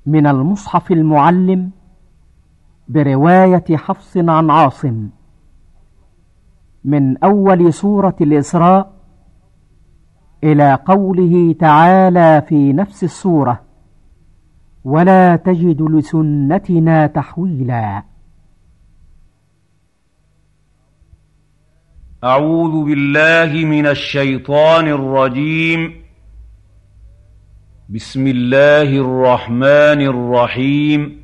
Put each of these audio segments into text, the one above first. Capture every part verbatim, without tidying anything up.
من المصحف المعلم برواية حفص عن عاصم من أول سورة الإسراء إلى قوله تعالى في نفس السورة: ولا تجد لسنتنا تحويلا. أعوذ بالله من الشيطان الرجيم. بسم الله الرحمن الرحيم.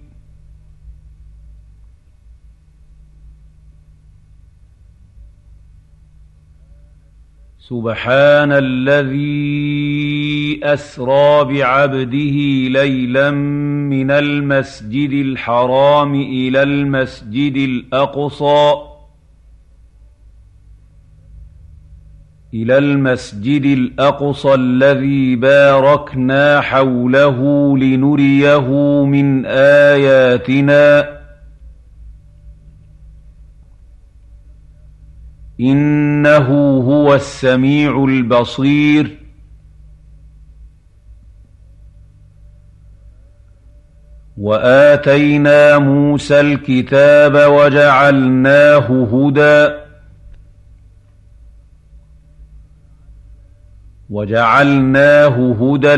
سبحان الذي أسرى بعبده ليلا من المسجد الحرام إلى المسجد الأقصى إلى المسجد الأقصى الذي باركنا حوله لنريه من آياتنا إنه هو السميع البصير. وآتينا موسى الكتاب وجعلناه هدى وجعلناه هدى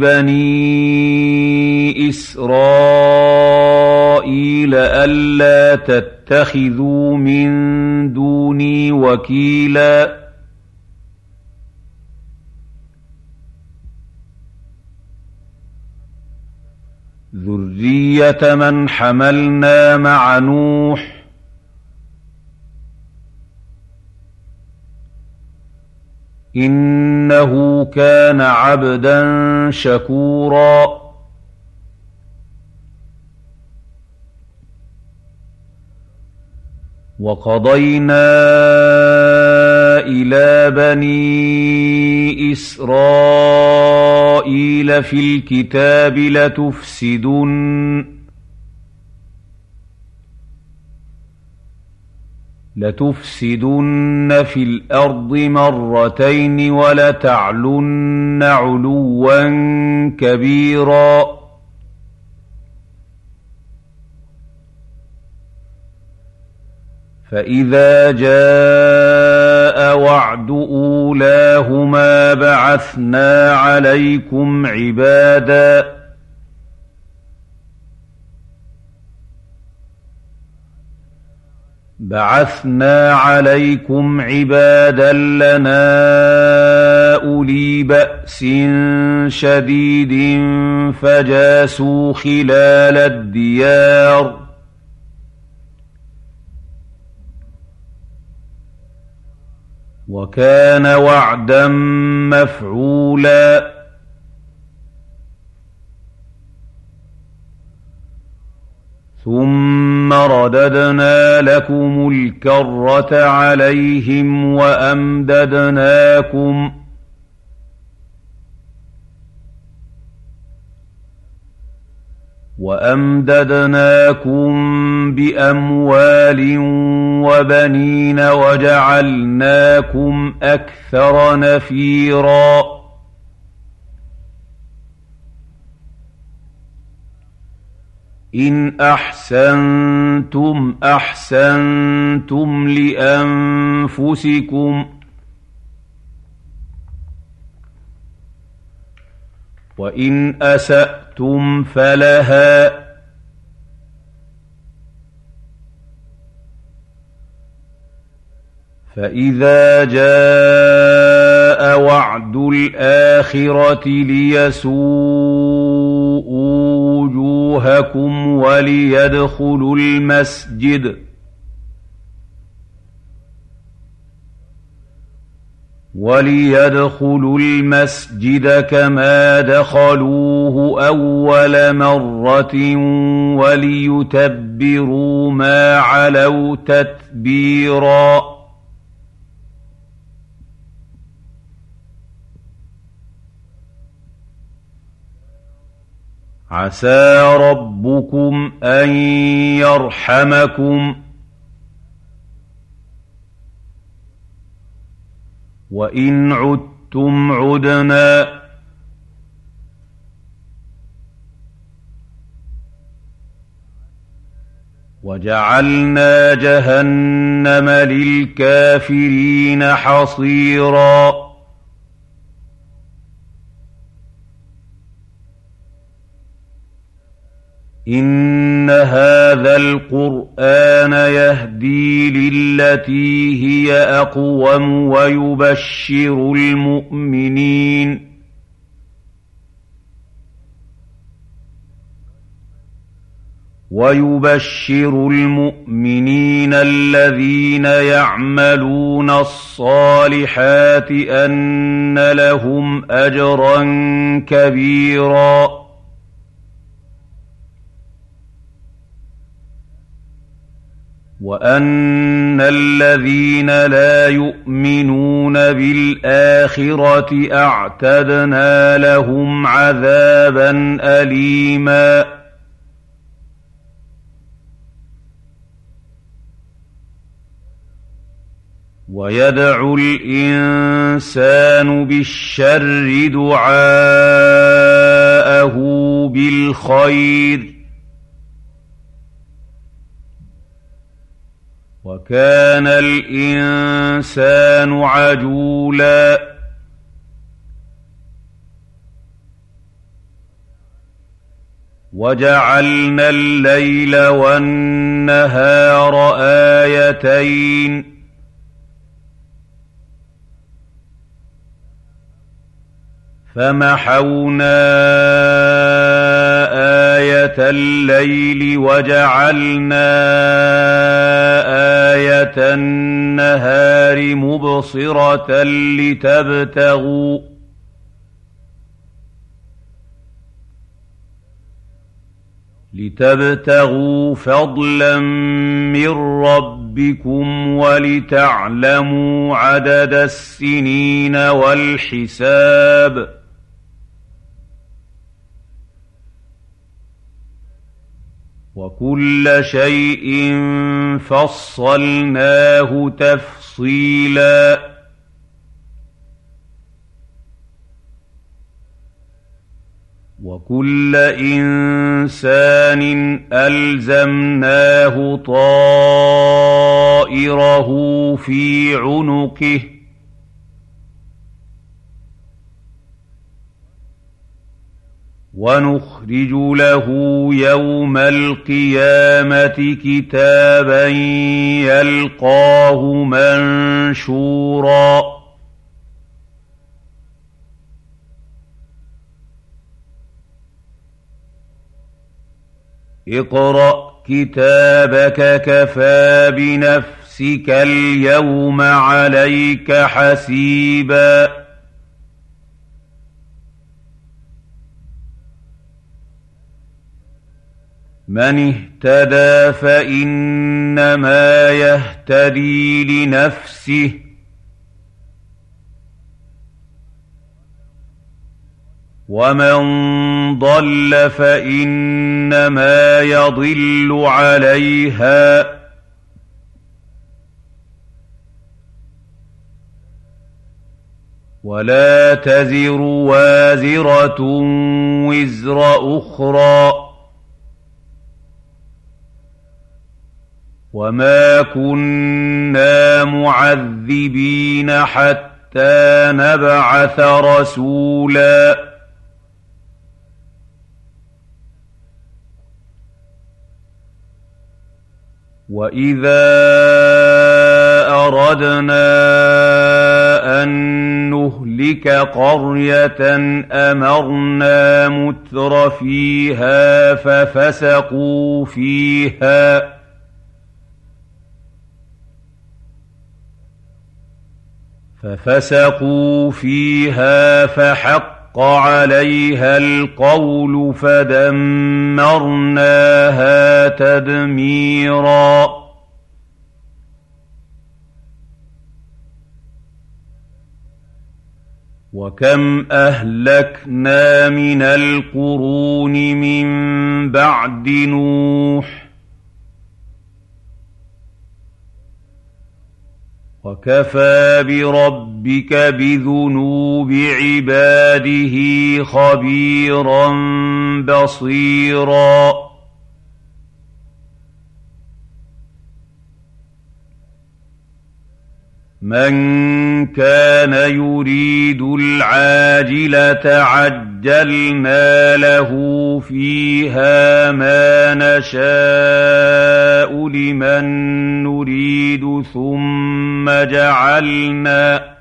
لبني إسرائيل ألا تتخذوا من دوني وكيلا ذرية من حملنا مع نوح إنه كان عبدا شكورا. وقضينا إلى بني إسرائيل في الكتاب لتفسدن لتفسدن في الأرض مرتين ولتعلن علوا كبيرا. فإذا جاء وعد أولاهما بعثنا عليكم عبادا بعثنا عليكم عبادا لنا أولي بأس شديد فجاسوا خلال الديار وكان وعدا مفعولا. ثم رددنا لكم الكرة عليهم وأمددناكم وأمددناكم بأموال وبنين وجعلناكم أكثر نفيرا. إن أحسنتم أحسنتم لأنفسكم وإن أسأتم فلها فإذا جاء وعد الآخرة ليسوءوا وجوهكم وليدخلوا المسجد وليدخلوا المسجد كما دخلوه أول مرة وليتبروا ما علوا تتبيرا. عسى ربكم أن يرحمكم وإن عدتم عدنا وجعلنا جهنم للكافرين حصيرا إن هذا القرآن يهدي للتي هي أقوم ويبشر المؤمنين ويبشر المؤمنين الذين يعملون الصالحات أن لهم أجرا كبيرا وأن الذين لا يؤمنون بالآخرة أعتدنا لهم عذابا أليما ويدعو الإنسان بالشر دعاءه بالخير وكان الإنسان عجولا وجعلنا الليل والنهار آيتين فمحونا آية الليل وجعلنا آية النهار مبصرة لتبتغوا لتبتغوا فضلا من ربكم ولتعلموا عدد السنين والحساب وكل شيء فصلناه تفصيلا وكل إنسان ألزمناه طائره في عنقه ونخرج له يوم القيامة كتابا يلقاه منشورا اقرأ كتابك كفى بنفسك اليوم عليك حسيبا من اهتدى فإنما يهتدي لنفسه ومن ضل فإنما يضل عليها ولا تزر وازرة وزر أخرى وما كنا معذبين حتى نبعث رسولا وإذا أردنا أن نهلك قرية أمرنا متر فيها ففسقوا فيها ففسقوا فيها فحق عليها القول فدمرناها تدميرا وكم أهلكنا من القرون من بعد نوح وكفى بربك بذنوب عباده خبيرا بصيرا مَن كَانَ يُرِيدُ الْعَاجِلَةَ عَجَّلْنَا لَهُ فِيهَا مَا نَشَاءُ لِمَن نُّرِيدُ ثُمَّ جَعَلْنَا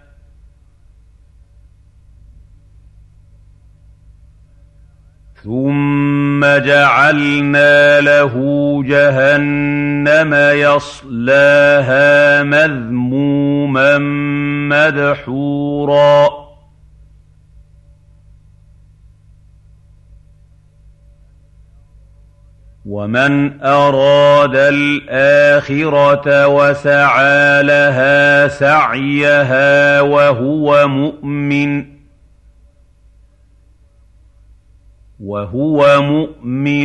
ثُمَّ جَعَلْنَا لَهُ جَهَنَّمَ يَصْلَاهَا مَذْمُومًا مَّدْحُورًا وَمَنْ أَرَادَ الْآخِرَةَ وَسَعَىٰ لَهَا سَعْيَهَا وَهُوَ مُؤْمِنٌ وَهُوَ مُؤْمِنٌ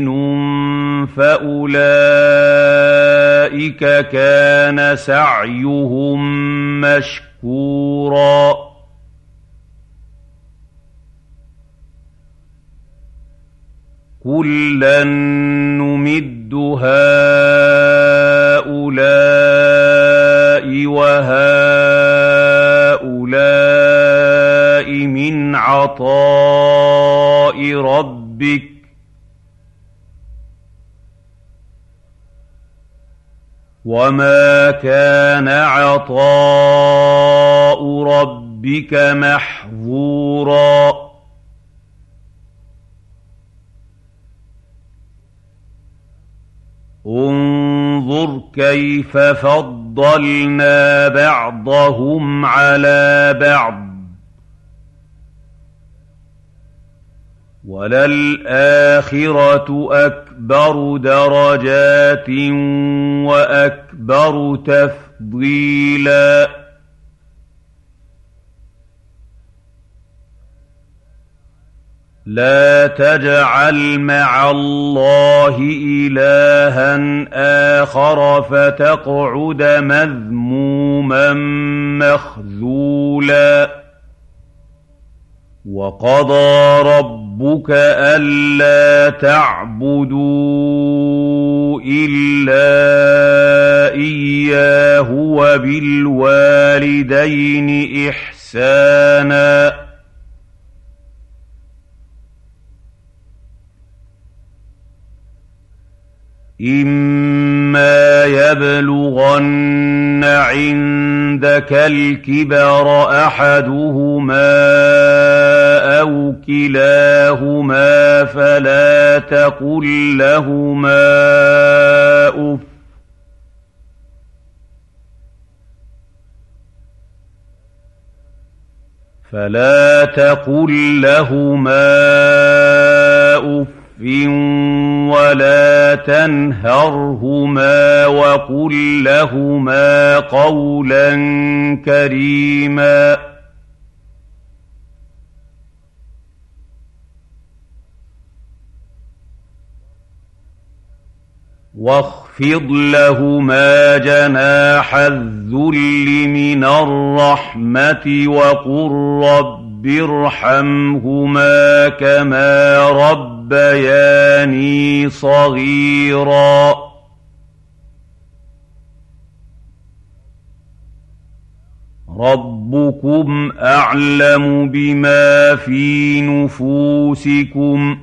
فَأُولَٰئِكَ كَانَ سَعْيُهُم مَّشْكُورًا كُلًّا نُّمِدُّ هَٰؤُلَاءِ وَهَٰؤُلَاءِ مِنْ عَطَاءِ رَبِّكَ وَمَا كَانَ عَطَاءُ رَبِّكَ مَحْظُورًا انظُرْ كَيْفَ فَضَّلْنَا بَعْضَهُمْ عَلَىٰ بَعْضٍ وَلَلْآخِرَةُ أَكْبَرُ دَرَجَاتٍ وَأَكْبَرُ تَفْضِيلًا لَا تَجْعَلْ مَعَ اللَّهِ إِلَٰهًا آخَرَ فَتَقْعُدَ مَذْمُومًا مَّخْذُولًا وَقَضَىٰ رَبُّكَ أَلَّا تَعْبُدُوا إِلَّا إِيَّاهُ وَبِالْوَالِدَيْنِ إِحْسَانًا إِمَّا يَبْلُغَنَّ عِندَكَ الْكِبَرَ أَحَدُهُمَا أَوْ كِلَاهُمَا فَلَا تَقُل لَّهُمَا أُفٍّ فَلَا تَقُل لَّهُمَا أُفٍّ وَلَا تَنْهَرْهُمَا وَقُل لَّهُمَا قَوْلًا كَرِيمًا وَاخْفِضْ لَهُمَا جَنَاحَ الذُّلِّ مِنَ الرَّحْمَةِ وَقُل رَّبِّ ارْحَمْهُمَا كَمَا رَبَّيَانِي صَغِيرًا رَّبُّكُمْ أَعْلَمُ بِمَا فِي نُفُوسِكُمْ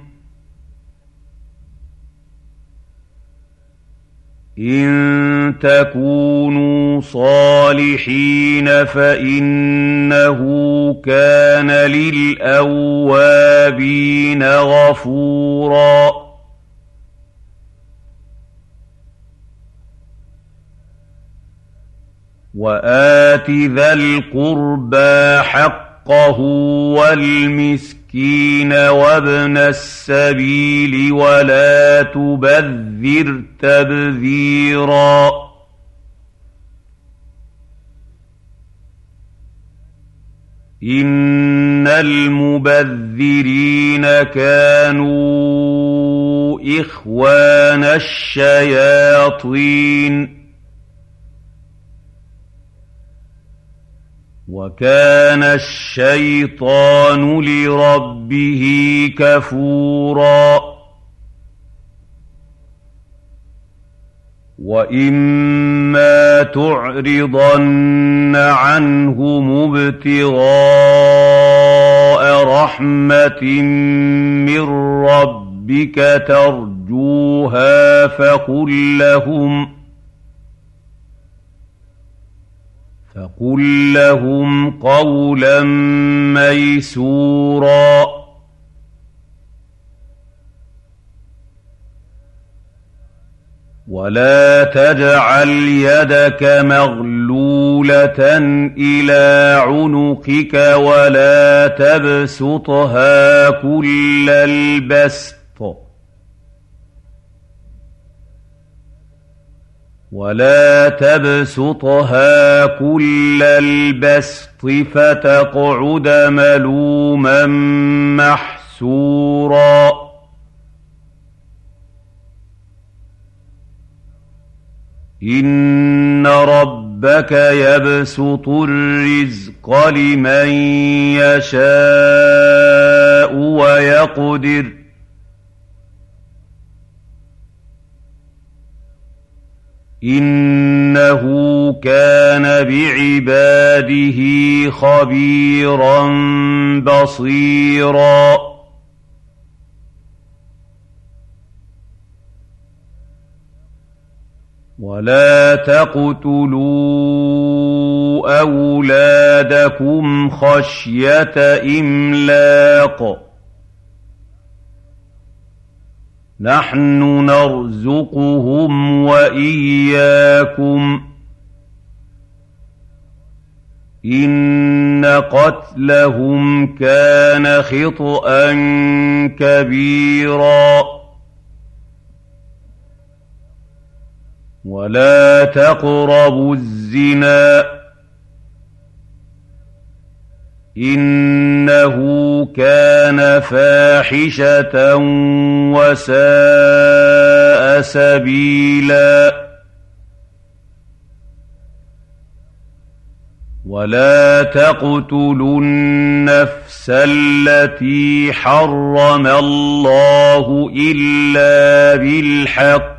إِن تَكُونُوا صَالِحِينَ فَإِنَّهُ كَانَ لِلْأَوَّابِينَ غَفُورًا وَآتِ ذَا الْقُرْبَىٰ حَقَّهُ وَالْمِسْكِينَ وَابْنَ السَّبِيلِ وَلَا تُبَذِّرْ تَبْذِيرًا إِنَّ الْمُبَذِّرِينَ كَانُوا إِخْوَانَ الشَّيَاطِينِ وَكَانَ الشَّيْطَانُ لِرَبِّهِ كَفُورًا وَإِمَّا تعرضن عنهم ابتغاء رحمة من ربك ترجوها فقل لهم فقل لهم قولا ميسورا ولا تجعل يدك مغلولة إلى عنقك ولا تبسطها كل البسط ولا تبسطها كل البسط فتقعد ملوما محسورا إن ربك يبسط الرزق لمن يشاء ويقدر إنه كان بعباده خبيرا بصيرا ولا تقتلوا أولادكم خشية إملاق نحن نرزقهم وإياكم إن قتلهم كان خطأ كبيرا ولا تقربوا الزنا إنه كان فاحشة وساء سبيلا ولا تقتلوا النفس التي حرم الله إلا بالحق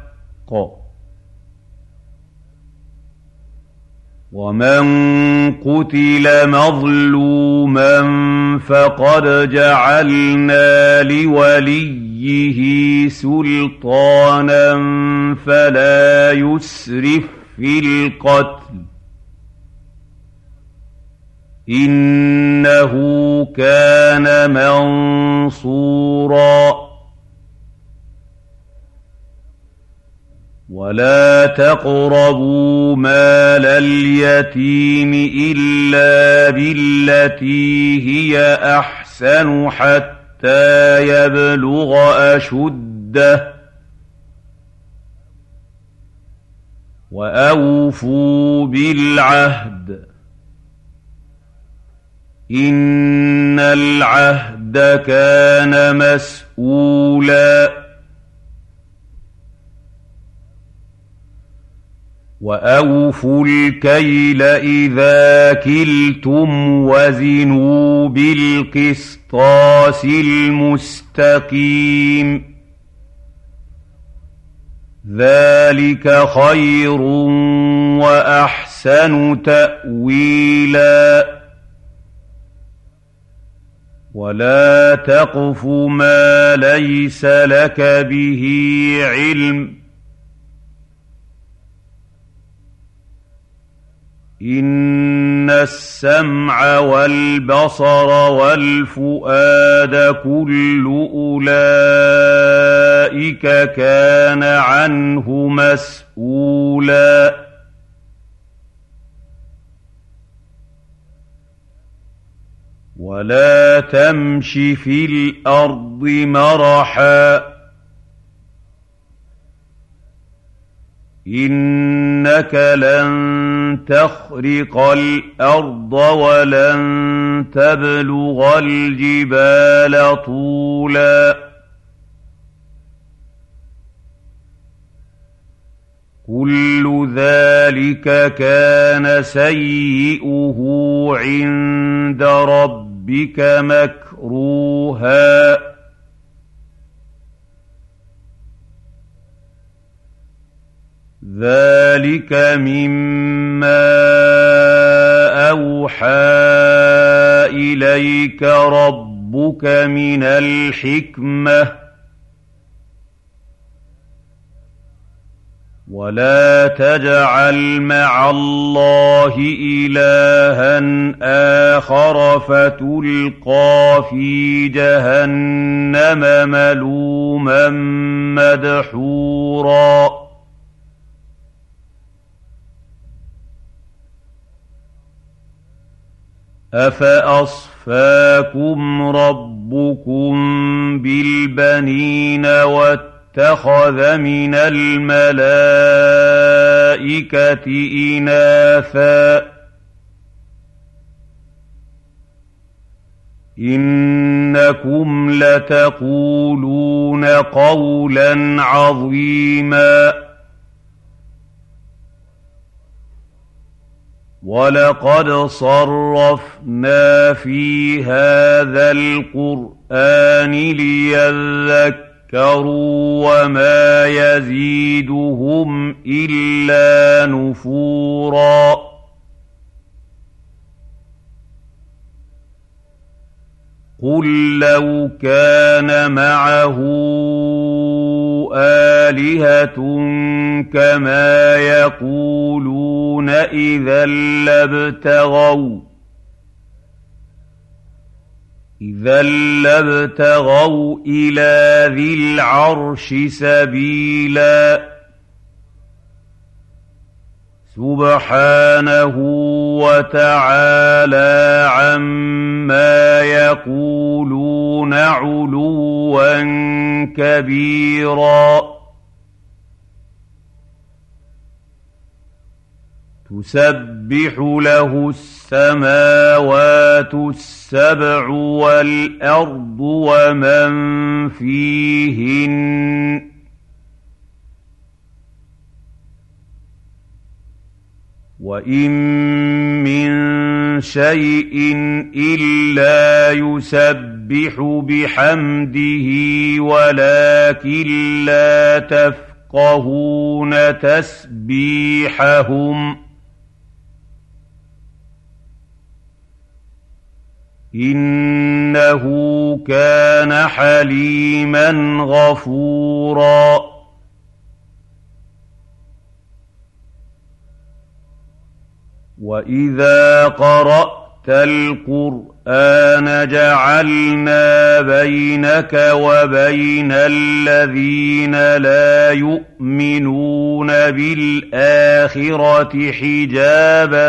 ومن قتل مظلوما فقد جعلنا لوليه سلطانا فلا يسرف في القتل إنه كان منصورا ولا تقربوا مال اليتيم إلا بالتي هي أحسن حتى يبلغ أشده وأوفوا بالعهد إن العهد كان مسؤولا وأوفوا الكيل إذا كلتم وزنوا بالقسطاس المستقيم ذلك خير وأحسن تأويلا ولا تقف ما ليس لك به علم إن السمع والبصر والفؤاد كل أولئك كان عنه مسؤولا ولا تمش في الأرض مرحا إنك لن تخرق الأرض ولن تبلغ الجبال طولا كل ذلك كان سيئه عند ربك مكروها ذلك مما أوحى إليك ربك من الحكمة ولا تجعل مع الله إلها آخر فتلقى في جهنم ملوما مدحورا أفأصفاكم ربكم بالبنين واتخذ من الملائكة إناثا إنكم لتقولون قولا عظيما ولقد صرفنا في هذا القرآن ليذكروا وما يزيدهم إلا نفورا قل لو كان معه آلهة كما يقولون إذا لابتغوا إذا لابتغوا إلى ذي العرش سبيلا سبحانه وتعالى عما يقولون علوا كبيرا تسبح له السماوات السبع والأرض ومن فيهن وإن من شيء إلا يسبح بحمده ولكن لا تفقهون تسبيحهم إنه كان حليما غفورا وإذا قرأت القرآن جعلنا بينك وبين الذين لا يؤمنون بالآخرة حجابا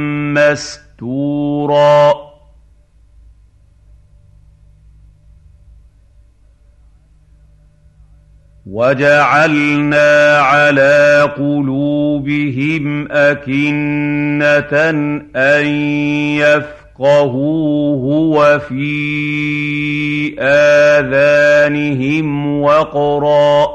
مستورا وجعلنا على قلوبهم أكنة أن يفقهوه وفي آذانهم وقرا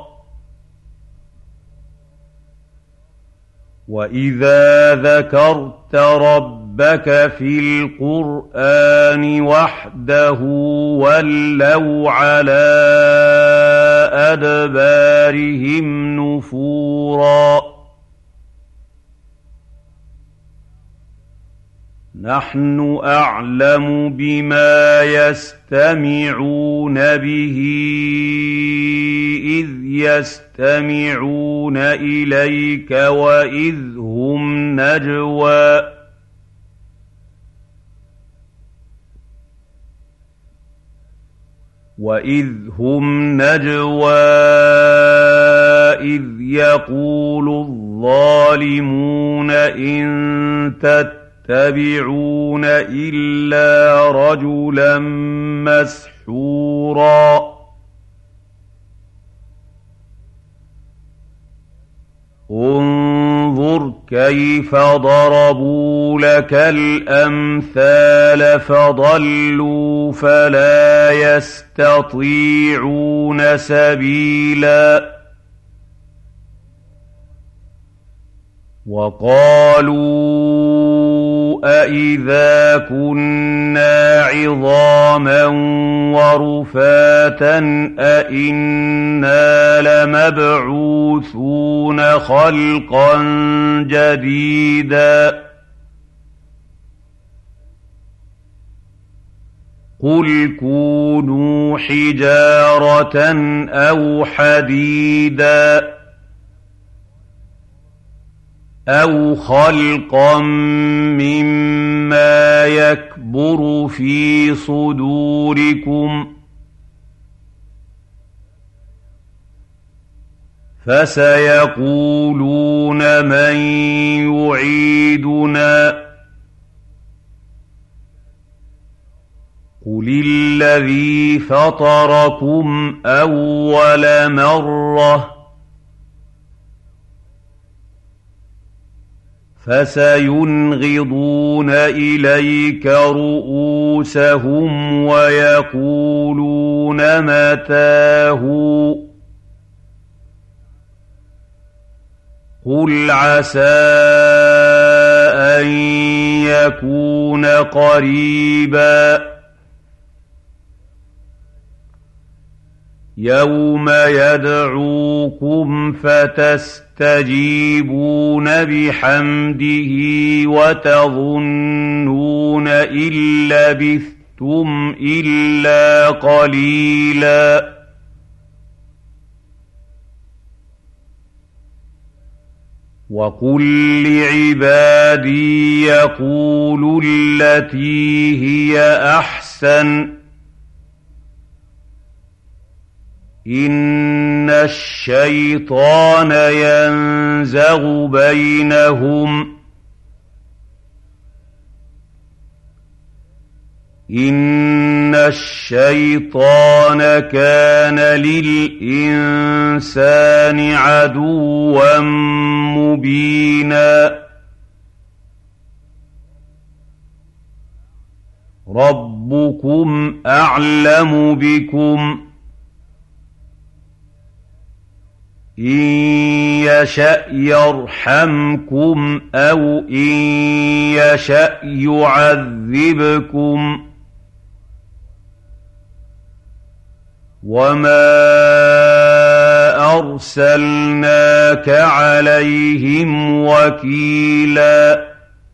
وإذا ذكرت ربك في القرآن وحده ولوا على أدبارهم نفورا نحن أعلم بما يستمعون به إذ يستمعون إليك وإذ هم نجوى وإذ هم نجوى إذ يقول الظالمون إن تتبعون إلا رجلا مسحورا انظر كيف ضربوا لك الأمثال فضلوا فلا يستطيعون سبيلا وقالوا أَإِذَا كُنَّا عِظَامًا وَرُفَاتًا أَإِنَّا لَمَبْعُوثُونَ خَلْقًا جَدِيدًا قُلْ كُونُوا حِجَارَةً أَوْ حَدِيدًا أَوْ خَلْقًا مِّمَّا يَكْبُرُ فِي صُدُورِكُمْ فَسَيَقُولُونَ مَن يُعِيدُنَا قُلِ الَّذِي فَطَرَكُمْ أَوَّلَ مَرَّةٍ فَسَيُنْغِضُونَ إِلَيْكَ رُءُوسَهُمْ وَيَقُولُونَ مَتَىٰ هُوَ قُلْ عَسَىٰ أَن يَكُونَ قَرِيبًا يَوْمَ يَدْعُوكُمْ فَتَسْتَجِيبُونَ بِحَمْدِهِ وَتَظُنُّونَ إِن لَّبِثْتُمْ إِلَّا قَلِيلًا وَقُل لِّعِبَادِي يَقُولُوا الَّتِي هِيَ أَحْسَنُ إِنَّ الشَّيْطَانَ يَنزَغُ بَيْنَهُمْ إِنَّ الشَّيْطَانَ كَانَ لِلْإِنسَانِ عَدُوًّا مُّبِينًا رَبُّكُمْ أَعْلَمُ بِكُمْ إِن يَشَأْ يَرْحَمْكُمْ أَوْ إِن يَشَأْ يُعَذِّبْكُمْ وَمَا أَرْسَلْنَاكَ عَلَيْهِمْ وَكِيلًا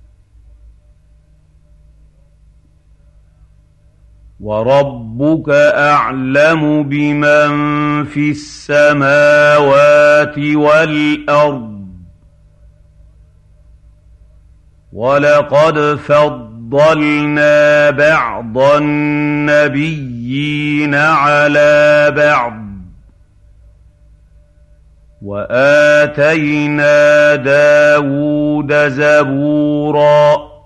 وَرَبُّكَ أَعْلَمُ بِمَن فِي السَّمَاوَاتِ وَالْأَرْضِ وَلَقَدْ فَضَّلْنَا بَعْضَ النَّبِيِّينَ عَلَىٰ بَعْضٍ وَآتَيْنَا دَاوُودَ زَبُورًا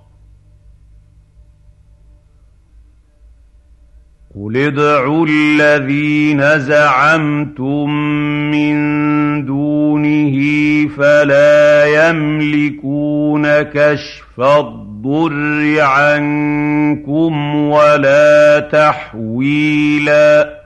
قُلِ ادْعُوا الَّذِينَ زَعَمْتُم مِّن دُونِهِ فَلَا يَمْلِكُونَ كَشْفَ الضُّرِّ عَنكُمْ وَلَا تَحْوِيلًا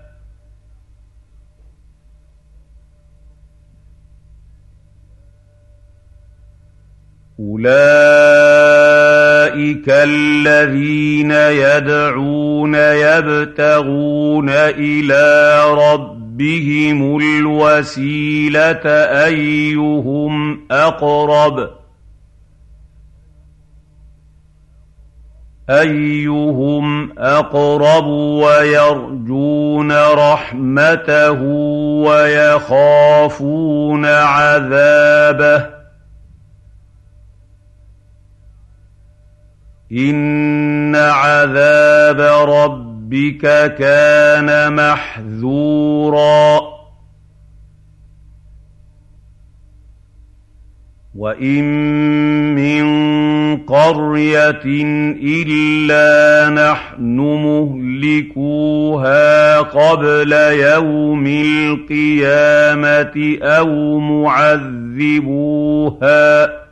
أُولَٰئِكَ الَّذِينَ يَدْعُونَ يَبْتَغُونَ إِلَىٰ رَبِّهِمُ الْوَسِيلَةَ أَيُّهُمْ أَقْرَبُ أَيُّهُمْ أَقْرَبُ وَيَرْجُونَ رَحْمَتَهُ وَيَخَافُونَ عَذَابَهُ إِنَّ عَذَابَ رَبِّكَ كَانَ مَحْذُورًا وَإِن مِّن قَرْيَةٍ إِلَّا نَحْنُ مُهْلِكُوهَا قَبْلَ يَوْمِ الْقِيَامَةِ أَوْ مُعَذِّبُوهَا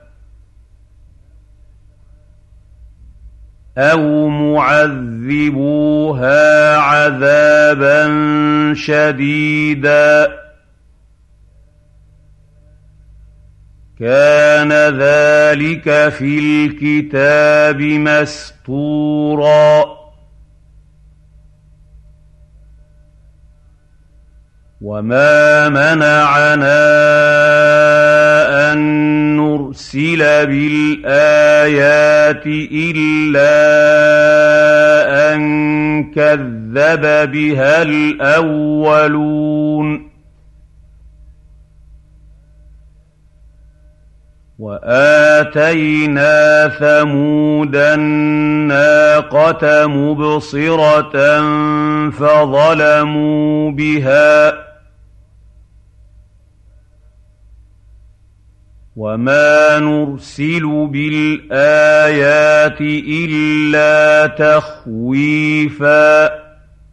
أَوْ مُعَذِّبُوهَا عَذَابًا شَدِيدًا كَانَ ذَلِكَ فِي الْكِتَابِ مَسْطُورًا وَمَا مَنَعَنَا أَن نُّرْسِلَ بِالْآيَاتِ إِلَّا أَن كَذَّبَ بِهَا الْأَوَّلُونَ وَآتَيْنَا ثَمُودَ النَّاقَةَ مُبْصِرَةً فَظَلَمُوا بِهَا وَمَا نُرْسِلُ بِالْآيَاتِ إِلَّا تَخْوِيفًا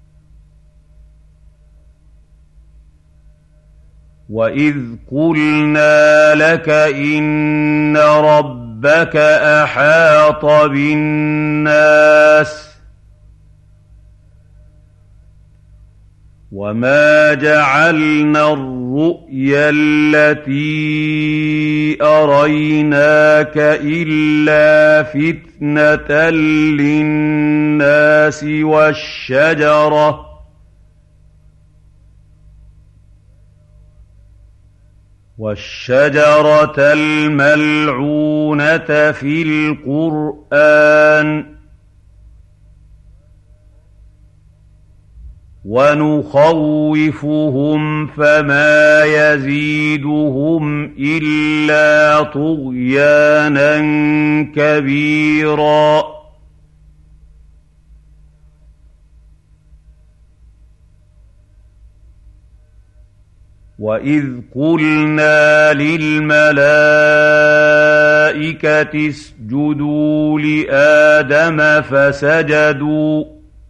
وَإِذْ قُلْنَا لَكَ إِنَّ رَبَّكَ أَحَاطَ بِالنَّاسِ وَمَا جَعَلْنَا الرُّؤْيَا الَّتِي أَرَيْنَاكَ إِلَّا فِتْنَةً لِّلنَّاسِ وَالشَّجَرَةَ وَالشَّجَرَةَ الْمَلْعُونَةَ فِي الْقُرْآنِ وَنُخَوِّفُهُمْ فَمَا يَزِيدُهُمْ إِلَّا طُغْيَانًا كَبِيرًا وَإِذْ قُلْنَا لِلْمَلَائِكَةِ اسْجُدُوا لِآدَمَ فَسَجَدُوا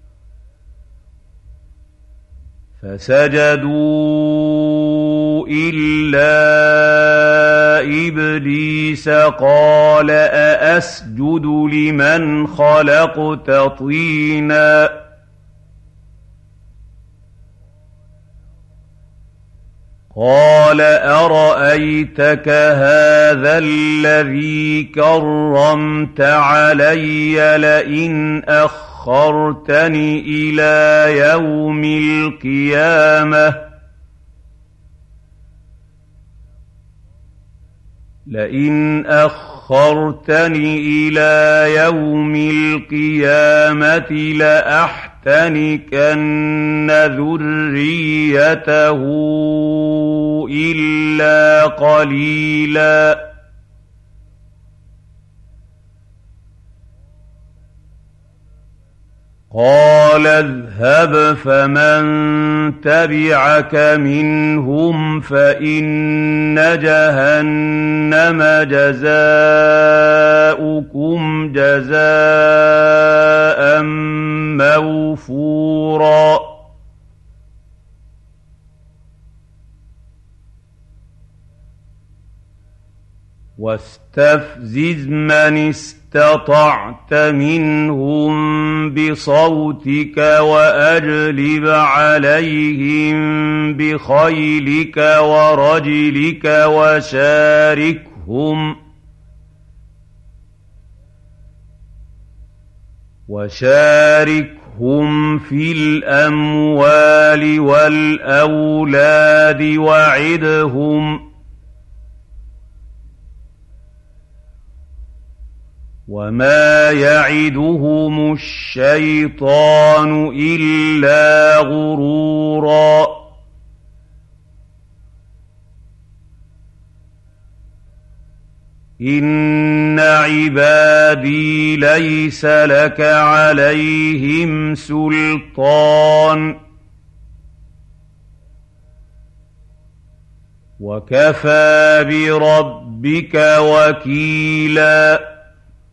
فَسَجَدُوا إِلَّا إِبْلِيسَ قَالَ أَأَسْجُدُ لِمَنْ خَلَقْتَ طِينًا قَالَ أَرَأَيْتَكَ هَٰذَا الَّذِي كَرَّمْتَ عَلَيَّ لَئِنْ أَخَّرْتَنِ إِلَىٰ يَوْمِ الْقِيَامَةِ لئن أخرتني إلى يوم القيامة لأحتنكن ذريته إلا قليلا قال اذهب فمن تبعك منهم فإن جهنم جزاؤكم جزاء موفورا واستفزز من استطعت منهم بصوتك وأجلب عليهم بخيلك ورجلك وشاركهم وشاركهم في الأموال والأولاد وعدهم وما يعدهم الشيطان إلا غرورا إن عبادي ليس لك عليهم سلطان وكفى بربك وكيلا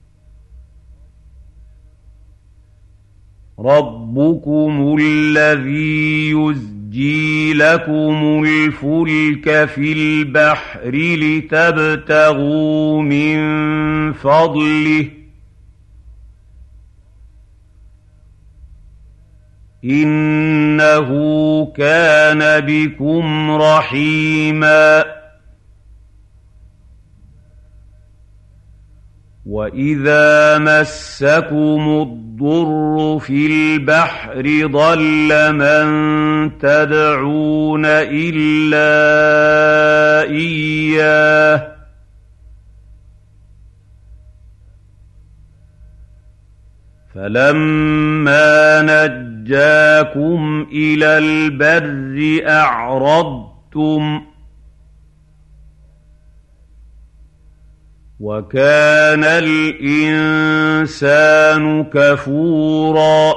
ربكم الذي يزجي لكم الفلك في البحر لتبتغوا من فضله إنه كان بكم رحيما وَإِذَا مَسَّكُمُ الضُّرُّ فِي الْبَحْرِ ضَلَّ مَن تَدْعُونَ إِلَّا إِيَّاهُ فَلَمَّا نَجَّاكُمْ إِلَى الْبَرِّ أَعْرَضْتُمْ وَكَانَ الْإِنسَانُ كَفُورًا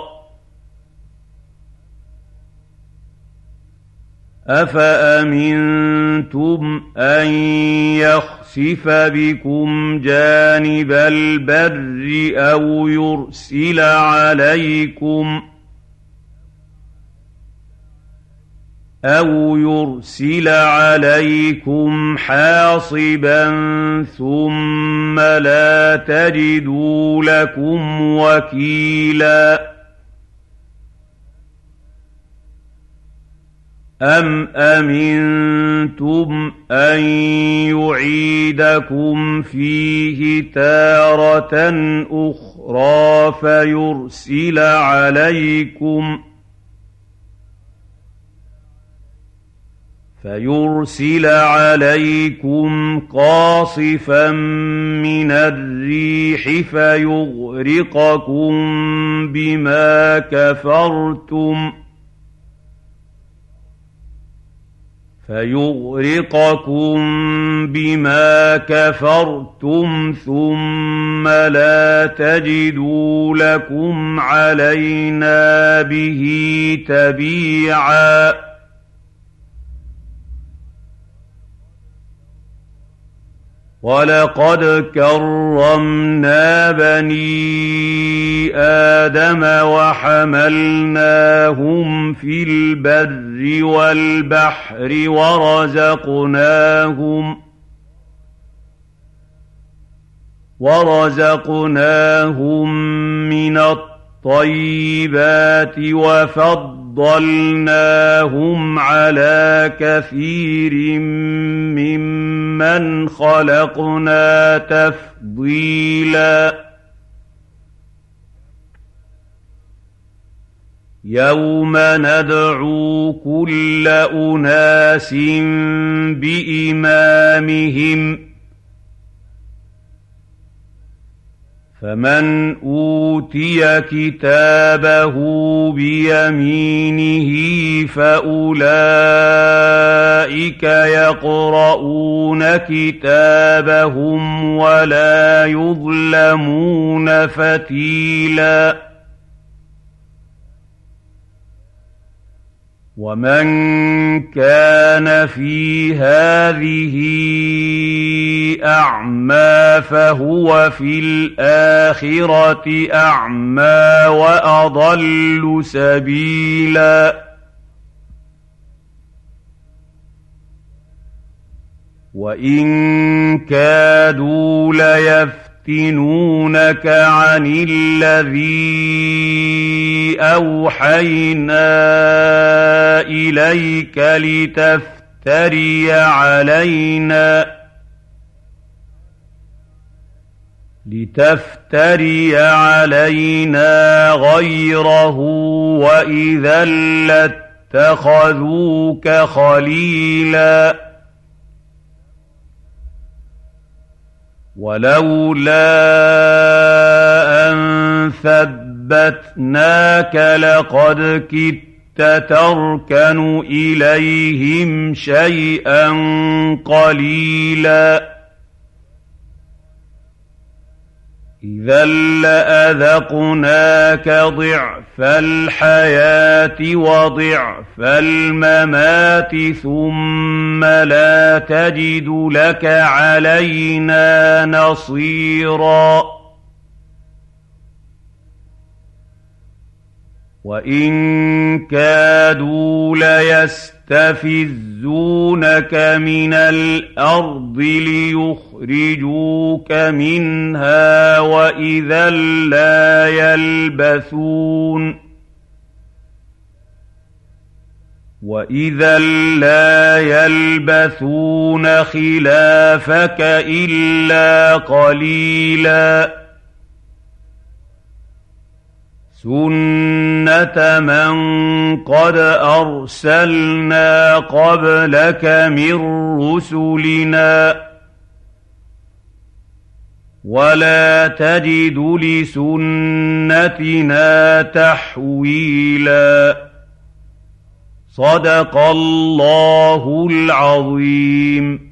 أَفَأَمِنْتُمْ أَنْ يَخْسِفَ بِكُمْ جَانِبَ الْبَرِّ أَوْ يُرْسِلَ عَلَيْكُمْ أَوْ يُرْسِلَ عَلَيْكُمْ حَاصِبًا ثُمَّ لَا تَجِدُوا لَكُمْ وَكِيلًا أَمْ أَمِنْتُمْ أَنْ يُعِيدَكُمْ فِيهِ تَارَةً أُخْرَىٰ فَيُرْسِلَ عَلَيْكُمْ فَيُرْسِلَ عَلَيْكُمْ قَاصِفًا مِّنَ الرِّيحِ فَيُغْرِقَكُم بِمَا كَفَرْتُمْ فَيُغْرِقَكُم بِمَا كَفَرْتُمْ ثُمَّ لَا تَجِدُوا لَكُمْ عَلَيْنَا بِهِ تَبِيعًا وَلَقَدْ كَرَّمْنَا بَنِي آدَمَ وَحَمَلْنَاهُمْ فِي الْبَرِّ وَالْبَحْرِ وَرَزَقْنَاهُمْ وَرَزَقْنَاهُم مِّنَ الطَّيِّبَاتِ وَفَضَّلْنَاهُمْ عَلَىٰ كَثِيرٍ مِّمَّنْ خَلَقْنَا تَفْضِيلًا يَوْمَ نَدْعُو كُلَّ أُنَاسٍ بِإِمَامِهِمْ فَمَنْ أُوتِيَ كِتَابَهُ بِيَمِينِهِ فَأُولَٰئِكَ يَقْرَءُونَ كِتَابَهُمْ وَلَا يُظْلَمُونَ فَتِيلًا وَمَن كَانَ فِي هَٰذِهِ أَعْمَىٰ فَهُوَ فِي الْآخِرَةِ أَعْمَىٰ وَأَضَلُّ سَبِيلًا وَإِن كَادُوا لَيَفْتِنُونَكَ عَنِ الَّذِي أَوْحَيْنَا إِلَيْكَ لِتَفْتَرِيَ عَلَيْنَا لِتَفْتَرِيَ عَلَيْنَا غَيْرَهُ وَإِذًا لَّاتَّخَذُوكَ خَلِيلًا وَلَوْلَا أَن ثَبَّتْنَاكَ لَقَدْ كِدتَّ تَرْكَنُ إِلَيْهِمْ شَيْئًا قَلِيلًا إِذًا لَّأَذَقْنَاكَ ضِعْفَ الْحَيَاةِ وَضِعْفَ الْمَمَاتِ ثُمَّ لَا تَجِدُ لَكَ عَلَيْنَا نَصِيرًا وَإِن كَادُوا لَيَسْتَفِزُّونَكَ مِنَ الْأَرْضِ لِيُخْرِجُوكَ مِنْهَا وَإِذًا لَّا يَلْبَثُونَ وَإِذًا لَّا يَلْبَثُونَ خِلَافَكَ إِلَّا قَلِيلًا سُنَّةَ مَن قَدْ أَرْسَلْنَا قَبْلَكَ مِن رُّسُلِنَا ۖ وَلَا تَجِدُ لِسُنَّتِنَا تَحْوِيلًا صدق الله العظيم.